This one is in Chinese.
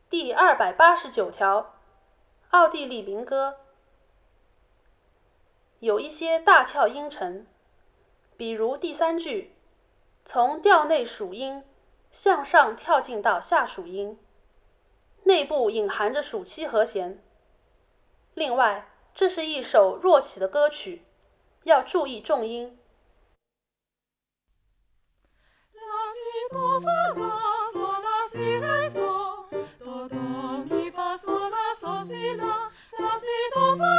第289条，奥地利民歌有一些大跳音程，比如第3句从调内属音向上跳进到下属音，内部隐含着属7和弦。另外，这是一首弱起的歌曲，要注意重音。 do, do, mi, fa, sol, la, sol, si, la, si, do, fa,